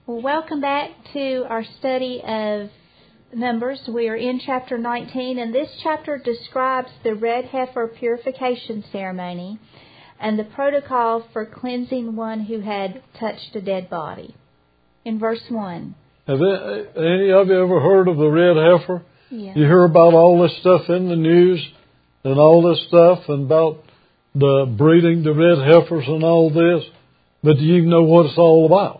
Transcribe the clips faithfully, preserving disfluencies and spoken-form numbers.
Well, welcome back to our study of Numbers. We are in chapter nineteen, and this chapter describes the red heifer purification ceremony and the protocol for cleansing one who had touched a dead body. In verse one. Have any of you ever heard of the red heifer? Yeah. You hear about all this stuff in the news and all this stuff and about the breeding the red heifers and all this, but do you know what it's all about?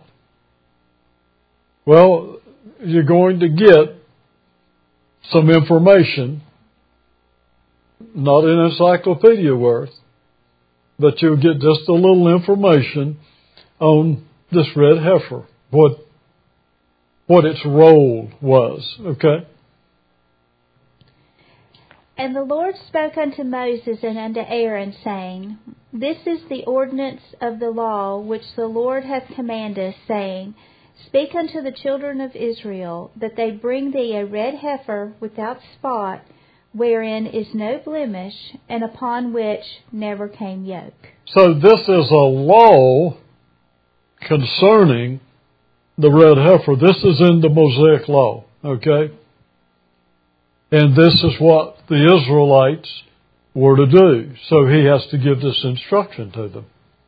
Well, you're going to get some information, not an encyclopedia worth, but you'll get just a little information on this red heifer, what what its role was, okay? And the Lord spoke unto Moses and unto Aaron, saying, This is the ordinance of the law which the Lord hath commanded, saying, Speak unto the children of Israel, that they bring thee a red heifer without spot, wherein is no blemish, and upon which never came yoke. So this is a law concerning the red heifer. This is in the Mosaic law, okay? And this is what the Israelites were to do. So he has to give this instruction to them.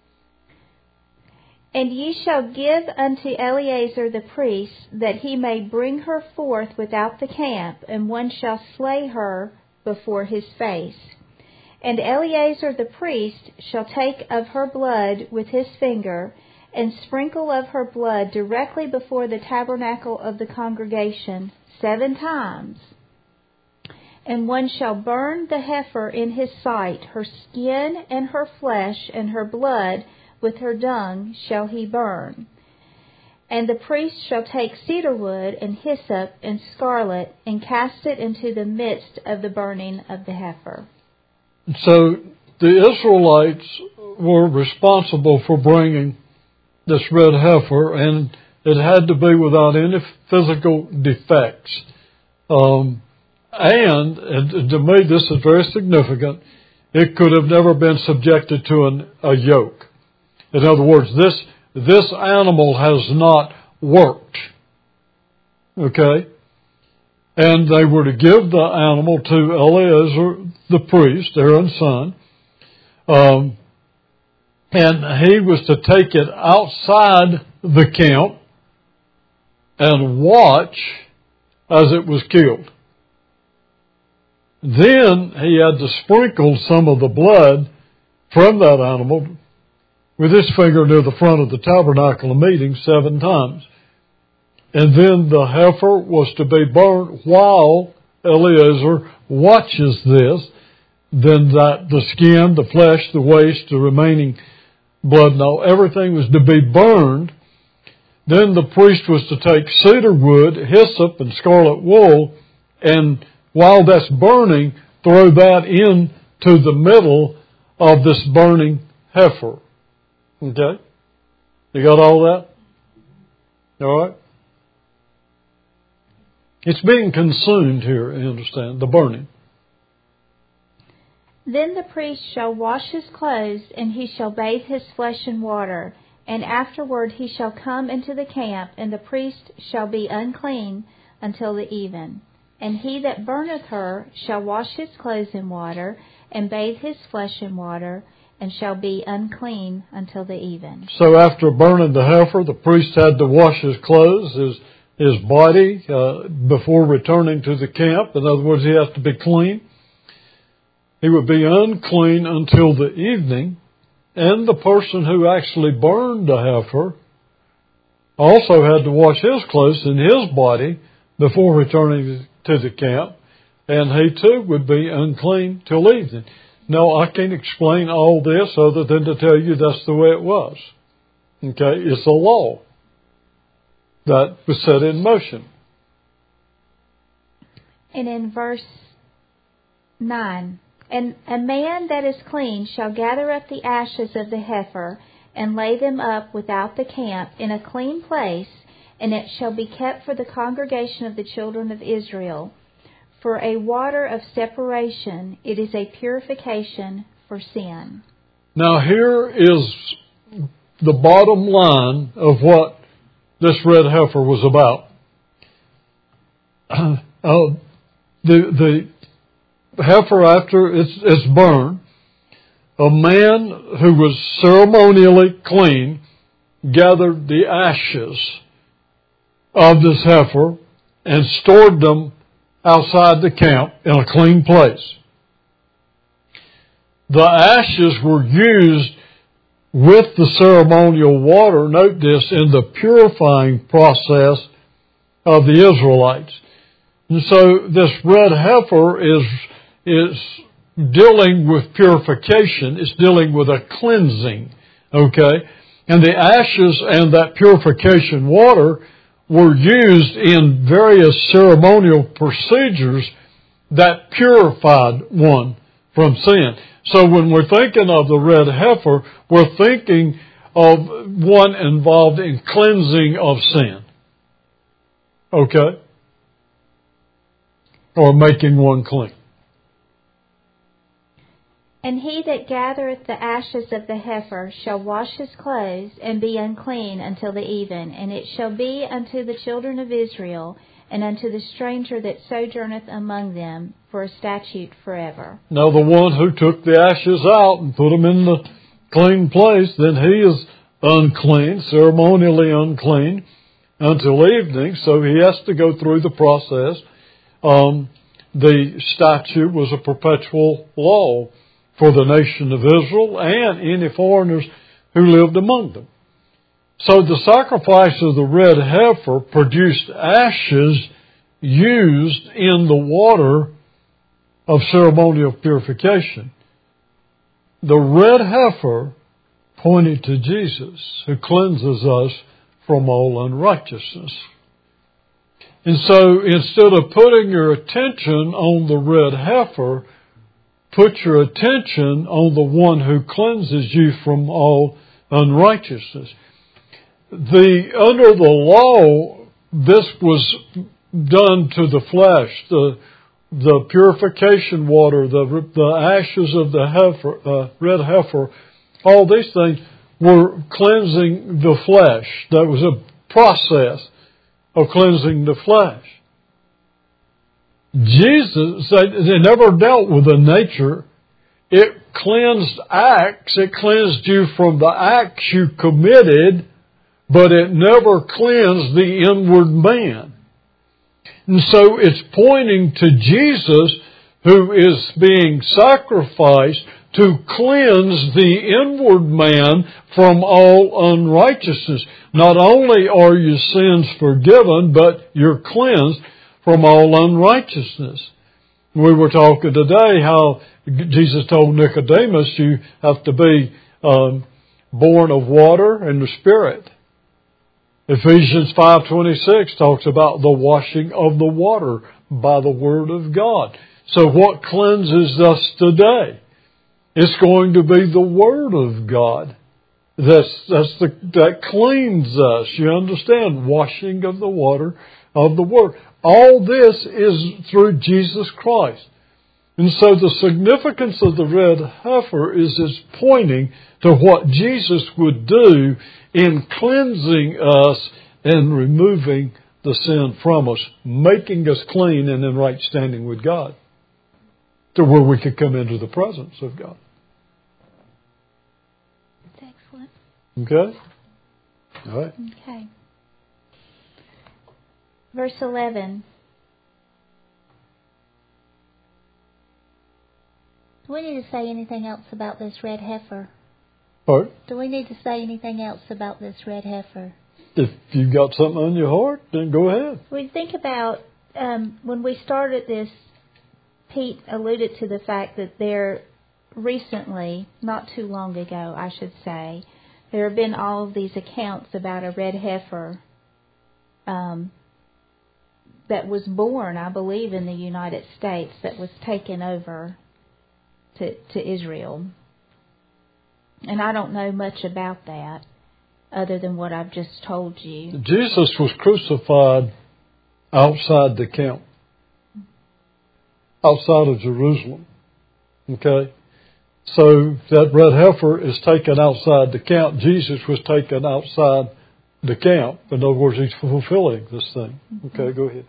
And ye shall give unto Eleazar the priest, that he may bring her forth without the camp, and one shall slay her before his face. And Eleazar the priest shall take of her blood with his finger, and sprinkle of her blood directly before the tabernacle of the congregation seven times. And one shall burn the heifer in his sight, her skin and her flesh and her blood, with her dung shall he burn. And the priest shall take cedar wood and hyssop and scarlet, and cast it into the midst of the burning of the heifer. So the Israelites were responsible for bringing this red heifer, and it had to be without any physical defects. Um, and, and to me this is very significant, it could have never been subjected to an, a yoke. In other words, this this animal has not worked. Okay? And they were to give the animal to Eleazar the priest, Aaron's son. Um, and he was to take it outside the camp and watch as it was killed. Then he had to sprinkle some of the blood from that animal with his finger near the front of the tabernacle of meeting seven times. And then the heifer was to be burned while Eleazar watches this. Then that the skin, the flesh, the waste, the remaining blood, and all, everything was to be burned. Then the priest was to take cedar wood, hyssop, and scarlet wool, and while that's burning, throw that into the middle of this burning heifer. Okay? You got all that? All right? It's being consumed here, you understand, the burning. Then the priest shall wash his clothes, and he shall bathe his flesh in water, and afterward he shall come into the camp, and the priest shall be unclean until the even. And he that burneth her shall wash his clothes in water, and bathe his flesh in water, and shall be unclean until the even. So after burning the heifer, the priest had to wash his clothes, his his body, uh, before returning to the camp. In other words, he has to be clean. He would be unclean until the evening, and the person who actually burned the heifer also had to wash his clothes and his body before returning to the camp, and he too would be unclean till evening. Now, I can't explain all this other than to tell you that's the way it was. Okay, it's a law that was set in motion. And in verse nine, And a man that is clean shall gather up the ashes of the heifer, and lay them up without the camp in a clean place, and it shall be kept for the congregation of the children of Israel. For a water of separation, it is a purification for sin. Now here is the bottom line of what this red heifer was about. Uh, the, the heifer, after it's, it's burned, a man who was ceremonially clean gathered the ashes of this heifer and stored them outside the camp in a clean place. The ashes were used with the ceremonial water, note this, in the purifying process of the Israelites. And so this red heifer is, is dealing with purification. It's dealing with a cleansing. Okay? And the ashes and that purification water were used in various ceremonial procedures that purified one from sin. So when we're thinking of the red heifer, we're thinking of one involved in cleansing of sin. Okay? Or making one clean. And he that gathereth the ashes of the heifer shall wash his clothes, and be unclean until the even. And it shall be unto the children of Israel, and unto the stranger that sojourneth among them, for a statute forever. Now the one who took the ashes out and put them in the clean place, then he is unclean, ceremonially unclean, until evening. So he has to go through the process. Um, the statute was a perpetual law for the nation of Israel and any foreigners who lived among them. So the sacrifice of the red heifer produced ashes used in the water of ceremonial purification. The red heifer pointed to Jesus, who cleanses us from all unrighteousness. And so instead of putting your attention on the red heifer, put your attention on the one who cleanses you from all unrighteousness. The, under the law, this was done to the flesh. The, the purification water, the, the ashes of the heifer, uh, red heifer, all these things were cleansing the flesh. That was a process of cleansing the flesh. Jesus, they never dealt with the nature. It cleansed acts. It cleansed you from the acts you committed, but it never cleansed the inward man. And so it's pointing to Jesus, who is being sacrificed to cleanse the inward man from all unrighteousness. Not only are your sins forgiven, but you're cleansed from all unrighteousness. We were talking today how Jesus told Nicodemus, you have to be um, born of water and the Spirit. Ephesians five twenty-six talks about the washing of the water by the Word of God. So what cleanses us today? It's going to be the Word of God. That's, that's the, that cleans us. You understand? Washing of the water of the Word. All this is through Jesus Christ. And so the significance of the red heifer is it's pointing to what Jesus would do in cleansing us and removing the sin from us, making us clean and in right standing with God, to where we could come into the presence of God. That's excellent. Okay? All right. Okay. Verse eleven. Do we need to say anything else about this red heifer? All right. Do we need to say anything else about this red heifer? If you've got something on your heart, then go ahead. We think about, um, when we started this, Pete alluded to the fact that there recently, not too long ago, I should say, there have been all of these accounts about a red heifer um, that was born, I believe, in the United States, that was taken over to, to Israel. And I don't know much about that other than what I've just told you. Jesus was crucified outside the camp, outside of Jerusalem. Okay? So that red heifer is taken outside the camp. Jesus was taken outside the camp. In other words, he's fulfilling this thing. Okay, go ahead.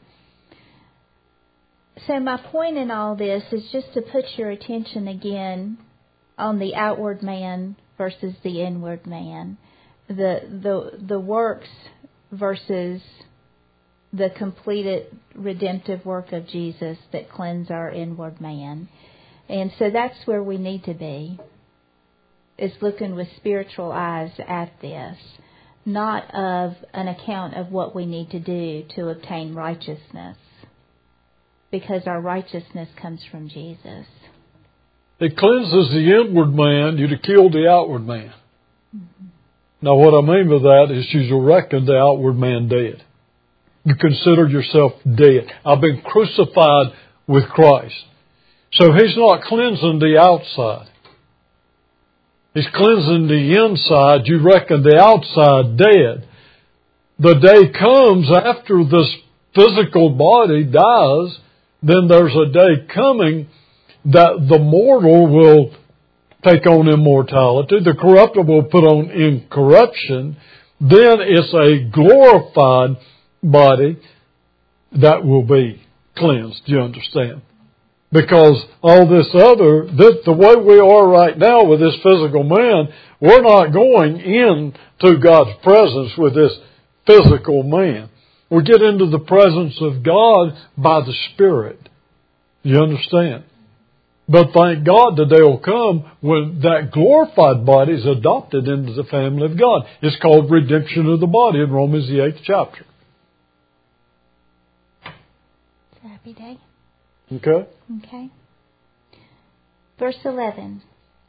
So my point in all this is just to put your attention again on the outward man versus the inward man. The the the works versus the completed redemptive work of Jesus that cleanse our inward man. And so that's where we need to be, is looking with spiritual eyes at this, not of an account of what we need to do to obtain righteousness, because our righteousness comes from Jesus. It cleanses the inward man, you to kill the outward man. Mm-hmm. Now what I mean by that is you reckon the outward man dead. You consider yourself dead. I've been crucified with Christ. So he's not cleansing the outside. He's cleansing the inside. You reckon the outside dead. The day comes after this physical body dies, then there's a day coming that the mortal will take on immortality, the corruptible will put on incorruption, then it's a glorified body that will be cleansed, do you understand? Because all this other, this, the way we are right now with this physical man, we're not going into God's presence with this physical man. We get into the presence of God by the Spirit. You understand? But thank God the day will come when that glorified body is adopted into the family of God. It's called redemption of the body in Romans the eighth chapter. It's a happy day. Okay. Okay. Verse eleven.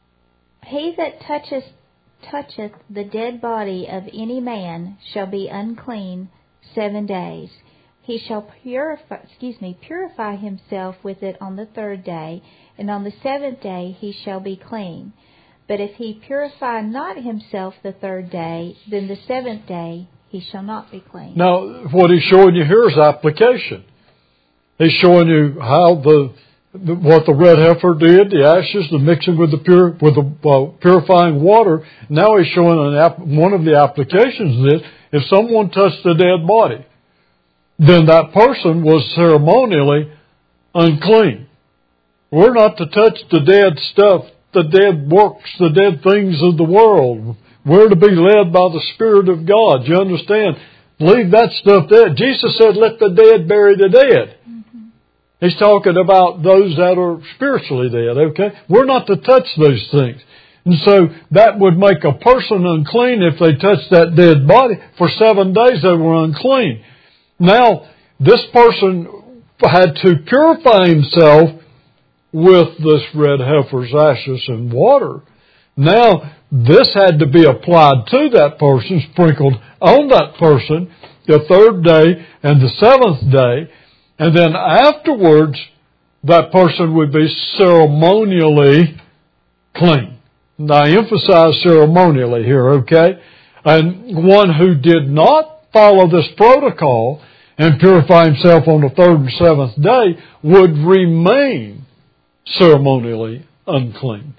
He that toucheth toucheth the dead body of any man shall be unclean seven days. He shall purify, excuse me, purify himself with it on the third day, and on the seventh day he shall be clean. But if he purify not himself the third day, then the seventh day he shall not be clean. Now, what he's showing you here is application. He's showing you how the what the red heifer did, the ashes, the mixing with the pure with the uh, purifying water. Now he's showing an app, one of the applications of this: if someone touched the dead body, then that person was ceremonially unclean. We're not to touch the dead stuff, the dead works, the dead things of the world. We're to be led by the Spirit of God. You understand? Leave that stuff there. Jesus said, let the dead bury the dead. Mm-hmm. He's talking about those that are spiritually dead, okay? We're not to touch those things. And so that would make a person unclean if they touched that dead body. For seven days they were unclean. Now, this person had to purify himself with this red heifer's ashes and water. Now, this had to be applied to that person, sprinkled on that person, the third day and the seventh day. And then afterwards, that person would be ceremonially clean. And I emphasize ceremonially here, okay? And one who did not follow this protocol and purify himself on the third and seventh day would remain ceremonially unclean.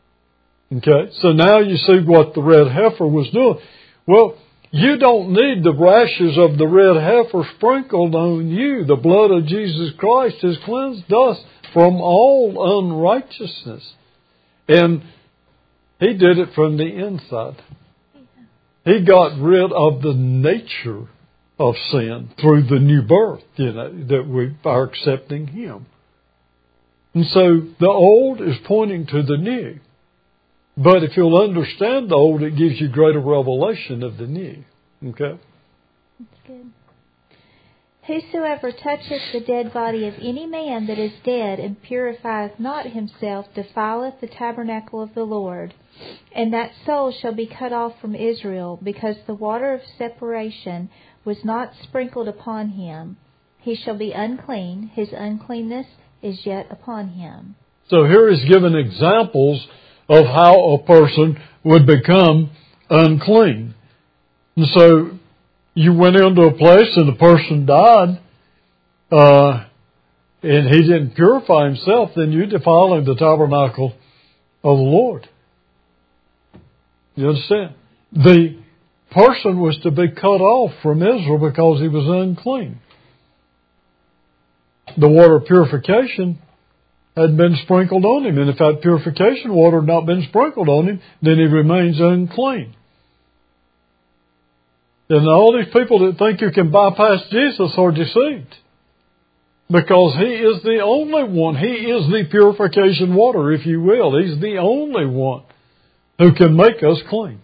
Okay? So now you see what the red heifer was doing. Well, you don't need the ashes of the red heifer sprinkled on you. The blood of Jesus Christ has cleansed us from all unrighteousness. And He did it from the inside. He got rid of the nature of sin through the new birth, you know, that we are accepting Him. And so the old is pointing to the new. But if you'll understand the old, it gives you greater revelation of the new. Okay? That's good. Whosoever toucheth the dead body of any man that is dead and purifieth not himself defileth the tabernacle of the Lord. And that soul shall be cut off from Israel, because the water of separation was not sprinkled upon him. He shall be unclean. His uncleanness is yet upon him. So here is given examples of how a person would become unclean. And so you went into a place and the person died, uh, and he didn't purify himself, then you're defiling the tabernacle of the Lord. You understand? The person was to be cut off from Israel because he was unclean. The water of purification had been sprinkled on him, and if that purification water had not been sprinkled on him, then he remains unclean. And all these people that think you can bypass Jesus are deceived. Because He is the only one. He is the purification water, if you will. He's the only one who can make us clean.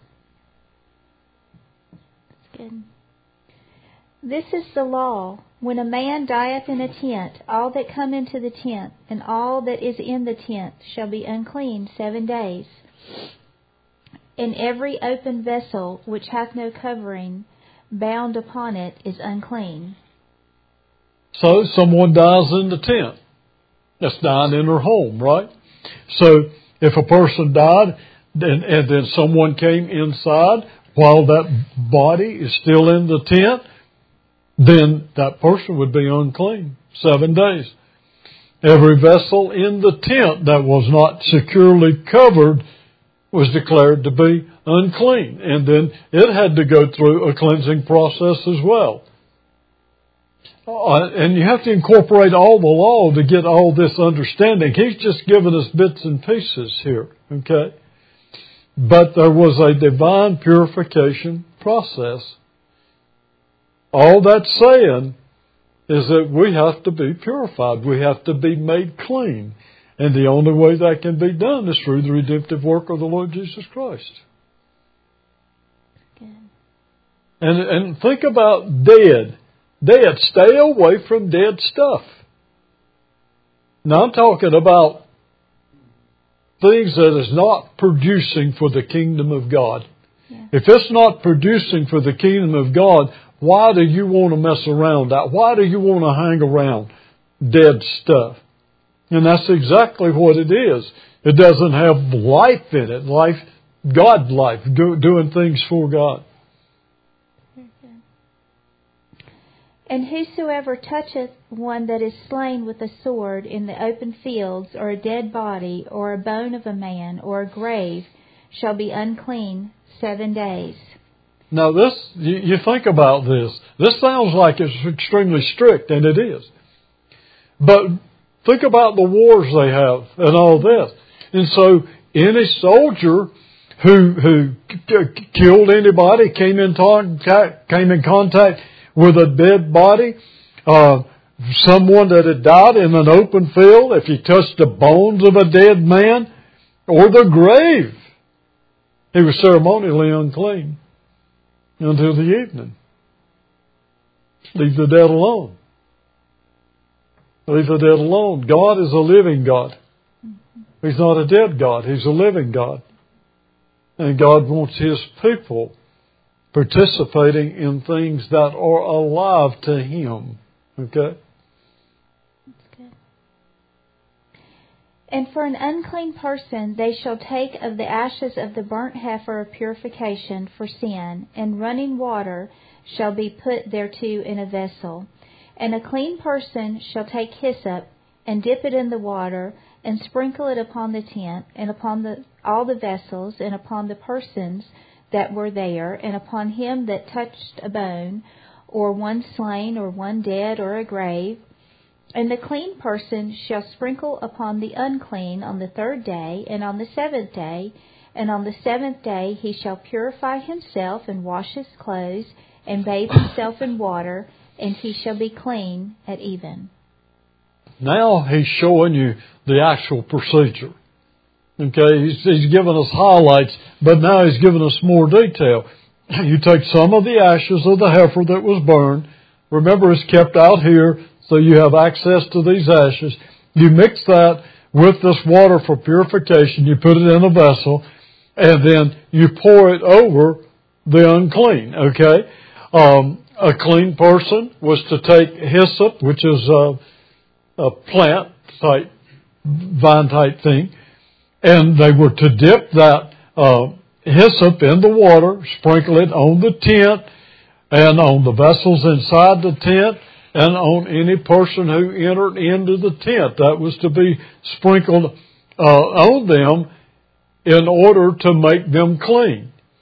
Good. This is the law. When a man dieth in a tent, all that come into the tent, and all that is in the tent, shall be unclean seven days. And every open vessel which hath no covering bound upon it is unclean. So someone dies in the tent. That's dying in her home, right? So if a person died and, and then someone came inside while that body is still in the tent, then that person would be unclean seven days. Every vessel in the tent that was not securely covered was declared to be unclean. And then it had to go through a cleansing process as well. Uh, and you have to incorporate all the law to get all this understanding. He's just given us bits and pieces here, okay? But there was a divine purification process. All that's saying is that we have to be purified. We have to be made clean. And the only way that can be done is through the redemptive work of the Lord Jesus Christ. Good. And, and think about dead. Dead. Stay away from dead stuff. Now I'm talking about things that is not producing for the kingdom of God. Yeah. If it's not producing for the kingdom of God, why do you want to mess around that? Why do you want to hang around dead stuff? And that's exactly what it is. It doesn't have life in it. Life, God life, do, doing things for God. And whosoever toucheth one that is slain with a sword in the open fields, or a dead body, or a bone of a man, or a grave, shall be unclean seven days. Now this, you, you think about this. This sounds like it's extremely strict, and it is. But think about the wars they have and all this. And so any soldier who who killed anybody, came in contact, came in contact with a dead body, uh, someone that had died in an open field, if he touched the bones of a dead man or the grave, he was ceremonially unclean until the evening. Leave the dead alone. Leave the dead alone. God is a living God. He's not a dead God. He's a living God. And God wants His people participating in things that are alive to Him. Okay? That's good. And for an unclean person they shall take of the ashes of the burnt heifer of purification for sin, and running water shall be put thereto in a vessel. And a clean person shall take hyssop, and dip it in the water, and sprinkle it upon the tent, and upon the, all the vessels, and upon the persons that were there, and upon him that touched a bone, or one slain, or one dead, or a grave. And the clean person shall sprinkle upon the unclean on the third day, and on the seventh day. And on the seventh day he shall purify himself, and wash his clothes, and bathe himself in water, and he shall be clean at even. Now he's showing you the actual procedure. Okay, he's, he's given us highlights, but now he's given us more detail. You take some of the ashes of the heifer that was burned. Remember, it's kept out here, so you have access to these ashes. You mix that with this water for purification. You put it in a vessel, and then you pour it over the unclean. Okay, um, a clean person was to take hyssop, which is a, a plant type, vine type thing. And they were to dip that uh, hyssop in the water, sprinkle it on the tent and on the vessels inside the tent and on any person who entered into the tent. That was to be sprinkled uh, on them in order to make them clean.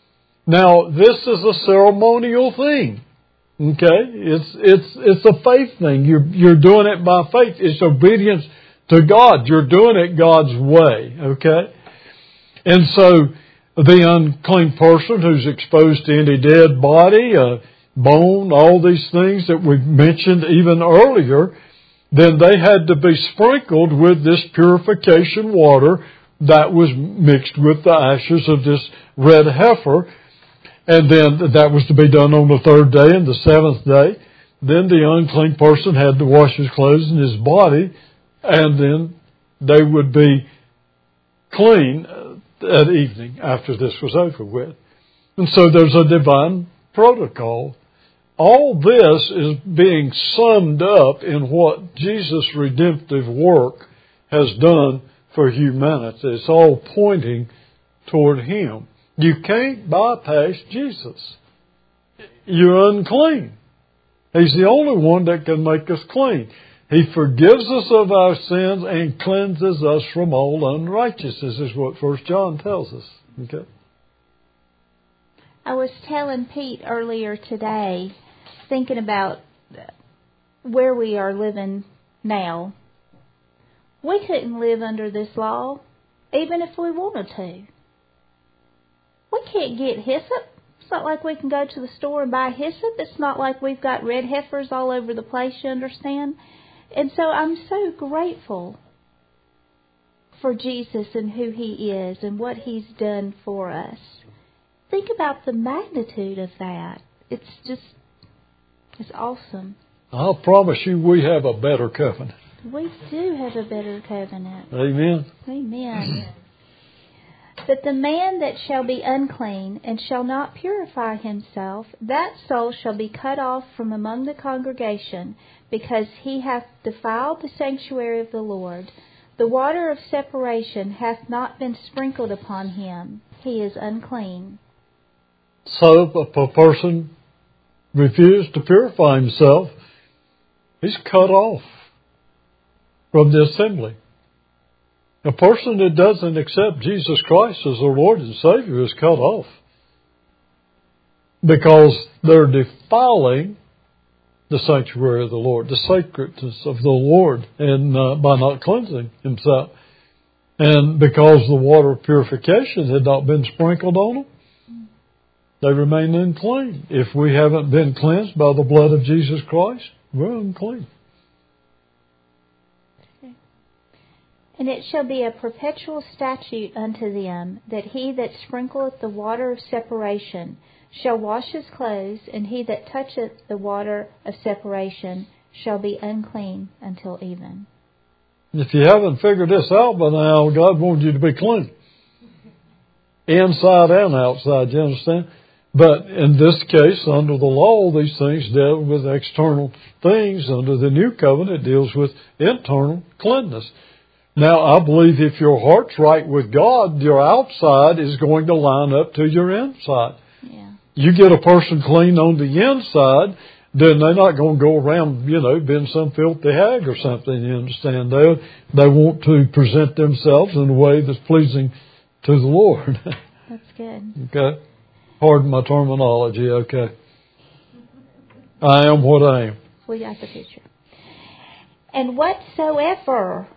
Now, this is a ceremonial thing. Okay? It's, it's, it's a faith thing. You're, you're doing it by faith. It's obedience to God. You're doing it God's way. Okay? And so, the unclean person who's exposed to any dead body, uh, bone, all these things that we mentioned even earlier, then they had to be sprinkled with this purification water that was mixed with the ashes of this red heifer. And then that was to be done on the third day and the seventh day. Then the unclean person had to wash his clothes and his body, and then they would be clean at evening after this was over with. And so there's a divine protocol. All this is being summed up in what Jesus' redemptive work has done for humanity. It's all pointing toward Him. You can't bypass Jesus. You're unclean. He's the only one that can make us clean. He forgives us of our sins and cleanses us from all unrighteousness, is what First John tells us. Okay. I was telling Pete earlier today, thinking about where we are living now. We couldn't live under this law, even if we wanted to. We can't get hyssop. It's not like we can go to the store and buy hyssop. It's not like we've got red heifers all over the place, you understand? And so I'm so grateful for Jesus and who He is and what He's done for us. Think about the magnitude of that. It's just, it's awesome. I'll promise you we have a better covenant. We do have a better covenant. Amen. Amen. But the man that shall be unclean and shall not purify himself, that soul shall be cut off from among the congregation, because he hath defiled the sanctuary of the Lord. The water of separation hath not been sprinkled upon him. He is unclean. So if a person refused to purify himself, he's cut off from the assembly. A person that doesn't accept Jesus Christ as their Lord and Savior is cut off because they're defiling the sanctuary of the Lord, the sacredness of the Lord, and uh, by not cleansing himself. And because the water of purification had not been sprinkled on them, they remain unclean. If we haven't been cleansed by the blood of Jesus Christ, we're unclean. And it shall be a perpetual statute unto them, that he that sprinkleth the water of separation shall wash his clothes, and he that toucheth the water of separation shall be unclean until even. If you haven't figured this out by now, God wants you to be clean. Inside and outside, you understand? But in this case, under the law, these things deal with external things. Under the new covenant, it deals with internal cleanness. Now, I believe if your heart's right with God, your outside is going to line up to your inside. Yeah. You get a person clean on the inside, then they're not going to go around, you know, being some filthy hag or something, you understand? They, they want to present themselves in a way that's pleasing to the Lord. That's good. Okay? Pardon my terminology, okay? I am what I am. We got the picture. And whatsoever...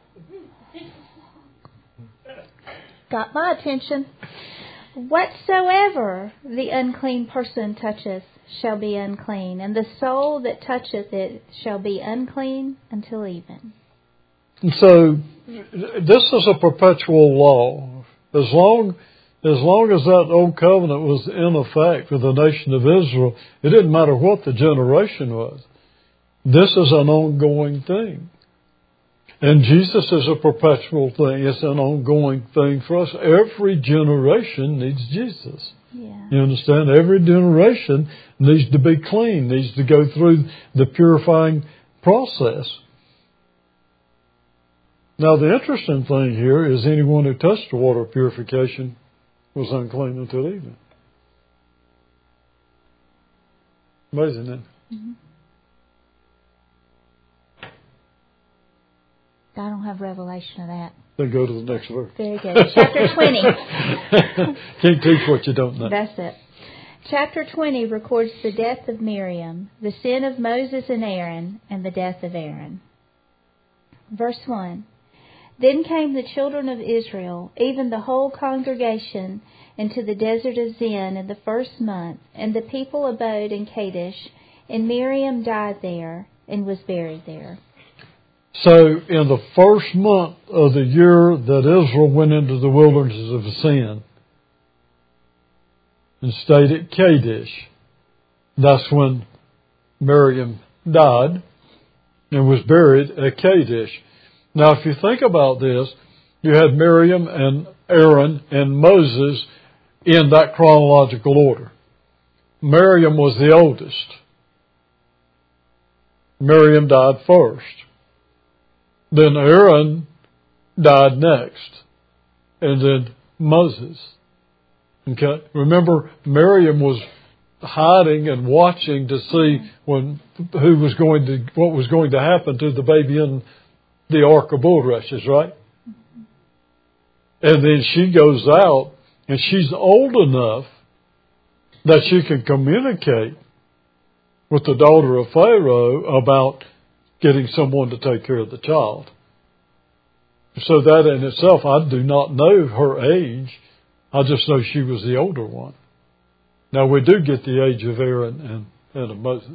got my attention. Whatsoever the unclean person toucheth shall be unclean, and the soul that toucheth it shall be unclean until even. And so, this is a perpetual law. As long, as long as that old covenant was in effect for the nation of Israel, it didn't matter what the generation was. This is an ongoing thing. And Jesus is a perpetual thing. It's an ongoing thing for us. Every generation needs Jesus. Yeah. You understand? Every generation needs to be clean, needs to go through the purifying process. Now, the interesting thing here is anyone who touched the water of purification was unclean until evening. Amazing, isn't it? Mm-hmm. I don't have revelation of that. Then go to the next verse. Very good. Chapter twenty. Can't teach what you don't know. That's it. Chapter twenty records the death of Miriam, the sin of Moses and Aaron, and the death of Aaron. Verse one. Then came the children of Israel, even the whole congregation, into the desert of Zin in the first month, and the people abode in Kadesh, and Miriam died there, and was buried there. So, in the first month of the year that Israel went into the wilderness of Zin, and stayed at Kadesh, that's when Miriam died, and was buried at Kadesh. Now, if you think about this, you had Miriam and Aaron and Moses in that chronological order. Miriam was the oldest. Miriam died first. Then Aaron died next. And then Moses. Okay? Remember, Miriam was hiding and watching to see when who was going to what was going to happen to the baby in the ark of bulrushes, right? And then she goes out, and she's old enough that she can communicate with the daughter of Pharaoh about getting someone to take care of the child. So that in itself, I do not know her age. I just know she was the older one. Now, we do get the age of Aaron and, and of Moses.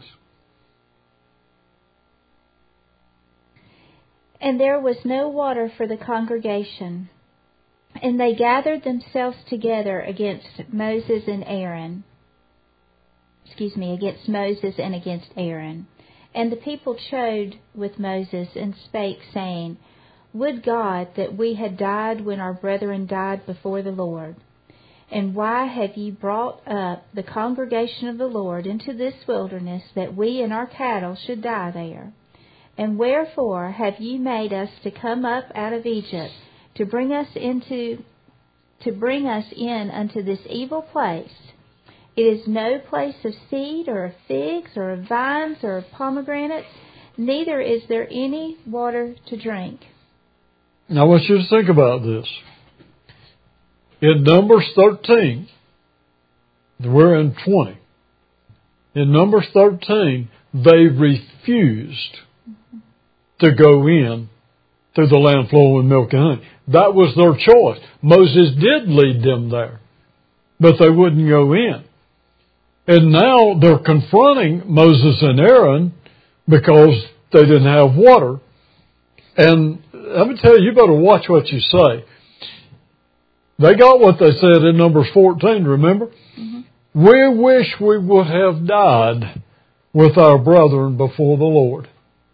And there was no water for the congregation. And they gathered themselves together against Moses and Aaron. Excuse me, against Moses and against Aaron. And the people chode with Moses and spake, saying, Would God that we had died when our brethren died before the Lord. And why have ye brought up the congregation of the Lord into this wilderness, that we and our cattle should die there? And wherefore have ye made us to come up out of Egypt, to bring us into, to bring us in unto this evil place? It is no place of seed, or of figs, or of vines, or of pomegranates, neither is there any water to drink. Now I want you to think about this. In Numbers thirteen, we're in twenty. In Numbers thirteen, they refused to go in through the land flowing with milk and honey. That was their choice. Moses did lead them there, but they wouldn't go in. And now they're confronting Moses and Aaron because they didn't have water. And let me tell you, you better watch what you say. They got what they said in Numbers fourteen, remember? Mm-hmm. We wish we would have died with our brethren before the Lord.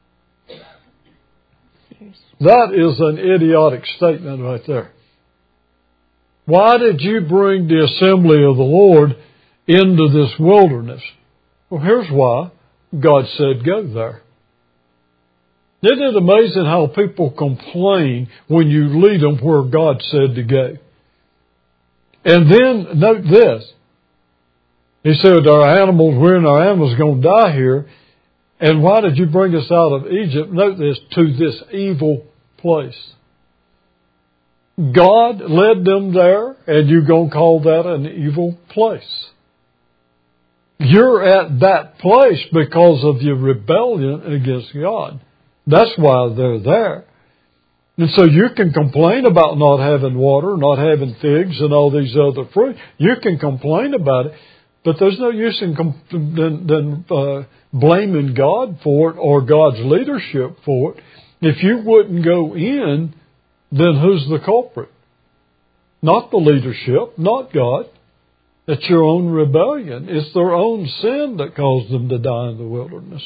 That is an idiotic statement right there. Why did you bring the assembly of the Lord into this wilderness? Well, here's why. God said go there. Isn't it amazing how people complain when you lead them where God said to go? And then, note this. He said, our animals, we're in our animals going to die here. And why did you bring us out of Egypt? Note this, to this evil place. God led them there, and you're going to call that an evil place. You're at that place because of your rebellion against God. That's why they're there. And so you can complain about not having water, not having figs and all these other fruit. You can complain about it, but there's no use in com- than, than uh, blaming God for it or God's leadership for it. If you wouldn't go in, then who's the culprit? Not the leadership, not God. It's your own rebellion. It's their own sin that caused them to die in the wilderness.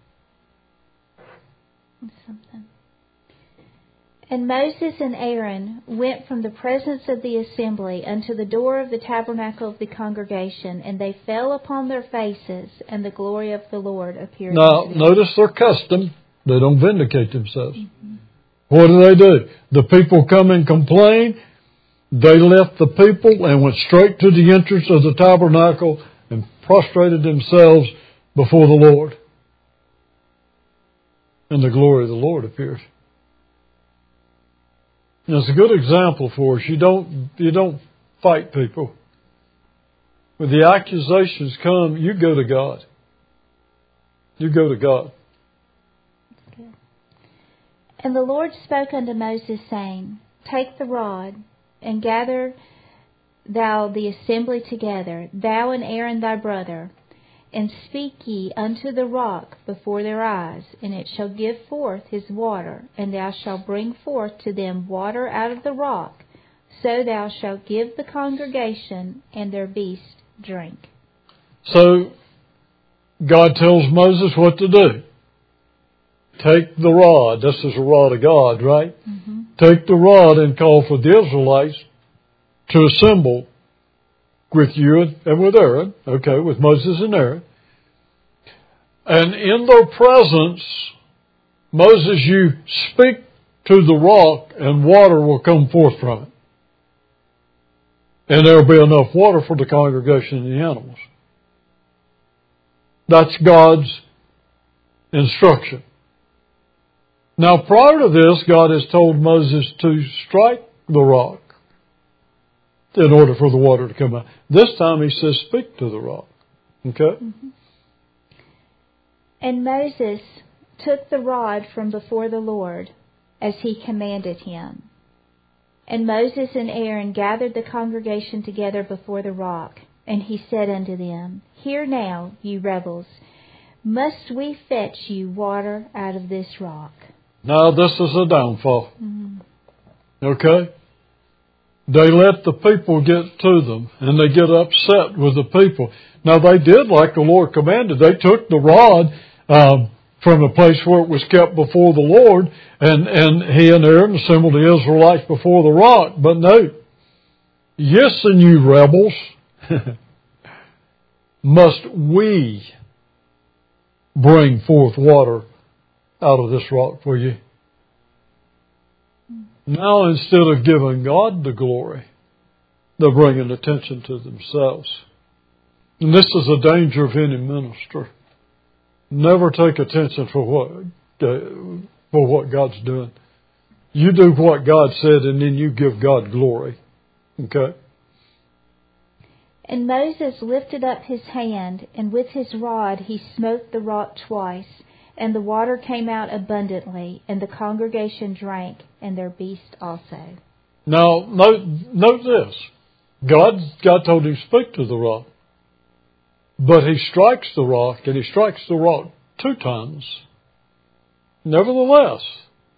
Something. And Moses and Aaron went from the presence of the assembly unto the door of the tabernacle of the congregation, and they fell upon their faces, and the glory of the Lord appeared now, unto them. Notice their custom. They don't vindicate themselves. Mm-hmm. What do they do? The people come and complain. They left the people and went straight to the entrance of the tabernacle and prostrated themselves before the Lord. And the glory of the Lord appeared. And it's a good example for us. You don't, you don't fight people. when the accusations come, you go to God. You go to God. And the Lord spoke unto Moses, saying, Take the rod, and gather thou the assembly together, thou and Aaron thy brother, and speak ye unto the rock before their eyes, and it shall give forth his water, and thou shalt bring forth to them water out of the rock, so thou shalt give the congregation and their beast drink. So, God tells Moses what to do. Take the rod. This is a rod of God, right? Mm-hmm. Take the rod and call for the Israelites to assemble with you and with Aaron, okay, with Moses and Aaron. And in their presence, Moses, you speak to the rock and water will come forth from it. And there will be enough water for the congregation and the animals. That's God's instruction. Now, prior to this, God has told Moses to strike the rock in order for the water to come out. This time he says, speak to the rock. Okay? Mm-hmm. And Moses took the rod from before the Lord, as he commanded him. And Moses and Aaron gathered the congregation together before the rock. And he said unto them, Hear now, you rebels, must we fetch you water out of this rock? Now this is a downfall. Mm-hmm. Okay? They let the people get to them, and they get upset with the people. Now they did like the Lord commanded. They took the rod um, from the place where it was kept before the Lord, and, and he and Aaron assembled the Israelites before the rock. But no, yes, and you rebels, must we bring forth water out of this rock for you? Now, instead of giving God the glory, they're bringing attention to themselves. And this is a danger of any minister. Never take attention for what uh, for what God's doing. You do what God said, and then you give God glory. Okay? And Moses lifted up his hand, and with his rod he smote the rock twice, and the water came out abundantly, and the congregation drank, and their beast also. Now, note, note this. God, God told him to speak to the rock. But he strikes the rock, and he strikes the rock two times. Nevertheless,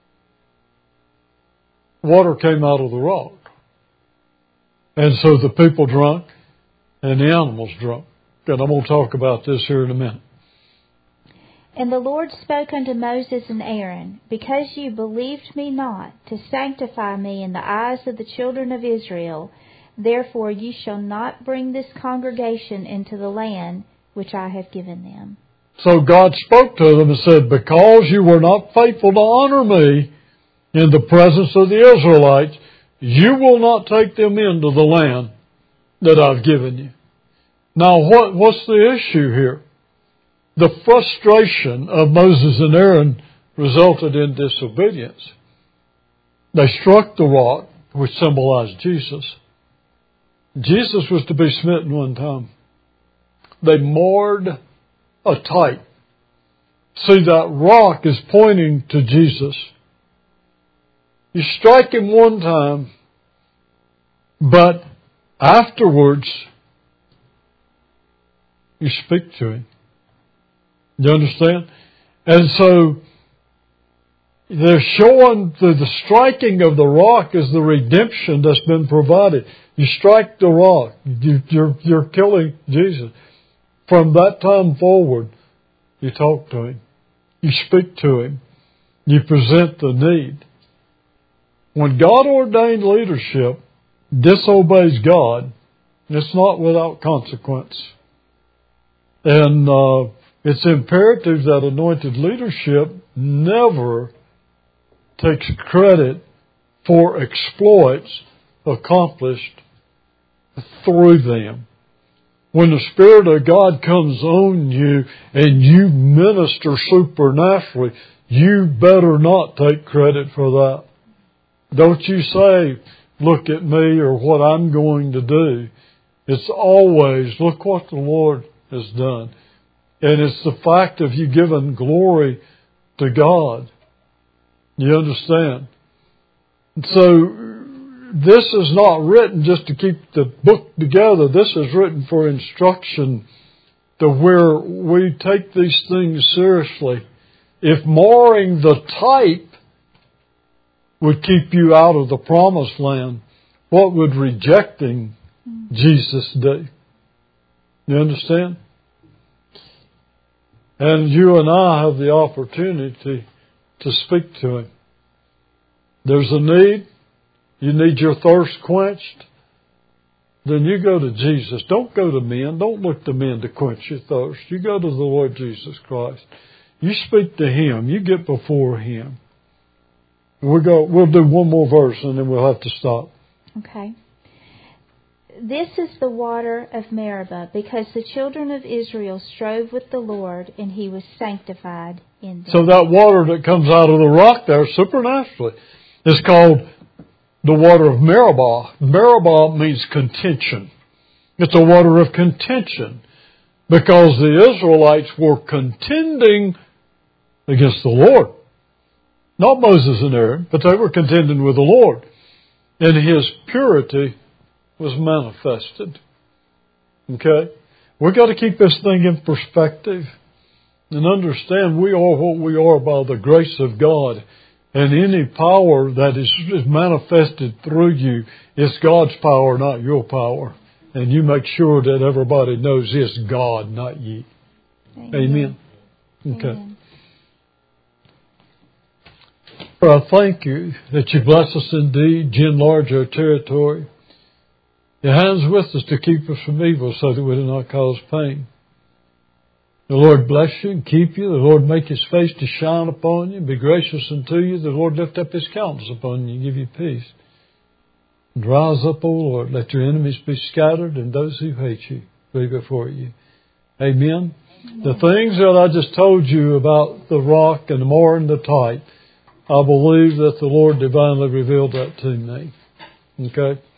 water came out of the rock. And so the people drank, and the animals drunk. And I'm going to talk about this here in a minute. And the Lord spoke unto Moses and Aaron, Because you believed me not to sanctify me in the eyes of the children of Israel, therefore you shall not bring this congregation into the land which I have given them. So God spoke to them and said, Because you were not faithful to honor me in the presence of the Israelites, you will not take them into the land that I've given you. Now, what, what's the issue here? The frustration of Moses and Aaron resulted in disobedience. They struck the rock, which symbolized Jesus. Jesus was to be smitten one time. They marred a type. See, that rock is pointing to Jesus. You strike him one time, but afterwards, you speak to him. You understand? And so, they're showing the, the striking of the rock is the redemption that's been provided. You strike the rock, you, you're, you're killing Jesus. From that time forward, you talk to him. You speak to him. You present the need. When God ordained leadership disobeys God, it's not without consequence. And uh, it's imperative that anointed leadership never takes credit for exploits accomplished through them. When the Spirit of God comes on you and you minister supernaturally, you better not take credit for that. Don't you say, look at me or what I'm going to do. It's always, look what the Lord has done. And it's the fact of you giving glory to God. You understand? And so, this is not written just to keep the book together. This is written for instruction to where we take these things seriously. If marring the type would keep you out of the promised land, what would rejecting Jesus do? You understand? And you and I have the opportunity to speak to Him. There's a need. You need your thirst quenched. Then you go to Jesus. Don't go to men. Don't look to men to quench your thirst. You go to the Lord Jesus Christ. You speak to Him. You get before Him. We'll go. We'll do one more verse and then we'll have to stop. Okay. This is the water of Meribah, because the children of Israel strove with the Lord, and He was sanctified in them. So that water that comes out of the rock there supernaturally is called the water of Meribah. Meribah means contention. It's a water of contention, because the Israelites were contending against the Lord. Not Moses and Aaron, but they were contending with the Lord. And His purity was manifested. Okay? We've got to keep this thing in perspective and understand we are what we are by the grace of God. And any power that is, is manifested through you is God's power, not your power. And you make sure that everybody knows it's God, not ye. Amen. Amen. Okay. Amen. I thank you that you bless us indeed, you enlarge our territory. Your hands with us to keep us from evil so that we do not cause pain. The Lord bless you and keep you. The Lord make His face to shine upon you and be gracious unto you. The Lord lift up His countenance upon you and give you peace. And rise up, O Lord. Let your enemies be scattered and those who hate you be before you. Amen. Amen. The things that I just told you about the rock and the more and the type, I believe that the Lord divinely revealed that to me. Okay?